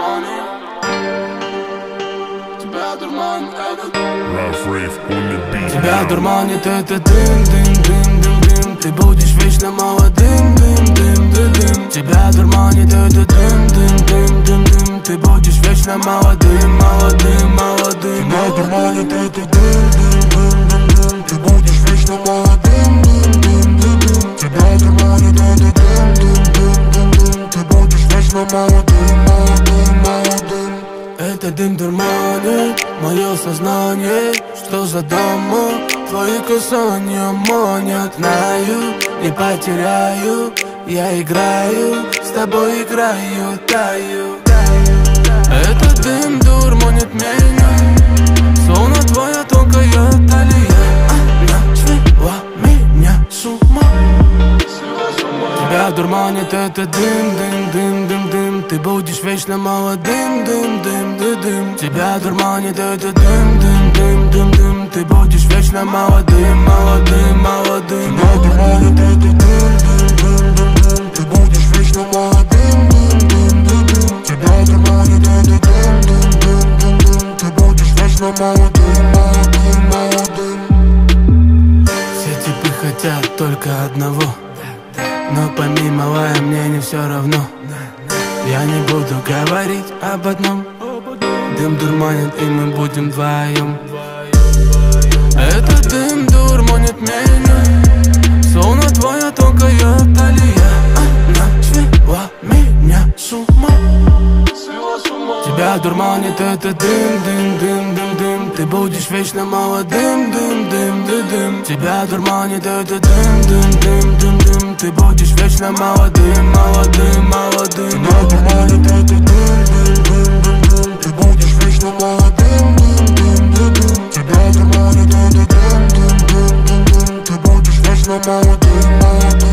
Тебя дурманит этот дым, дым, дым, дым, дым. Ты будешь вечно молодым, дым, дым, дым, дым. Тебя дурманит этот дым, дым, дым, дым, дым. Ты будешь вечно молодым, молодым, молодым. Тебя дурманит этот дым, дым, дым, дым, дым. Ты будешь вечно молодым, дым, дым, дым, дым. Тебя дурманит этот дым, дым, дым, дым, дым. Ты будешь вечно молодым, молодым, молодым. Этот дым дурманит мое сознание. Что за дома? Твои касания манят. Знаю, не потеряю. Я играю, с тобой играю, таю. Этот дым дурманит меня, словно твоя тонкая талия. Она свела меня с ума. Тебя дурманит этот дым, дым, дым, дым, дым. Ты будешь вечно молодым, дым, дым, дым, дым. Тебя дурманит этот дым, дым, дым, дым, дым. Ты будешь вечно молодым, молодым, молодым. Тебя дурманит этот дым, дым, дым, дым, дым. Ты будешь вечно молодым, дым, дым, дым, дым. Тебя дурманит этот дым, дым, дым, дым, дым. Ты будешь вечно молодым, молодым, молодым. Все типы хотят только одного, но помимо лая мне не все равно. Я не буду говорить об одном. Дым дурманит, и мы будем вдвоем. Этот дым дурманит меня, словно твоя тонкая талия. Она свела меня с ума. Тебя дурманит этот дым, дым, дым, дым, дым. Ты будешь вечно молодым, дым, дым, дым, дым. Тебя дурманит этот дым, дым, дым, дым, дым. Ты будешь вечно молодым, молодым, молодым. Тебя дурманит этот дым, дым, дым, дым, дым. Ты будешь вечно молодым, дым, дым, дым, дым. Тебя дурманит этот дым, дым, дым, дым, дым. Ты будешь вечно молодым, молодым.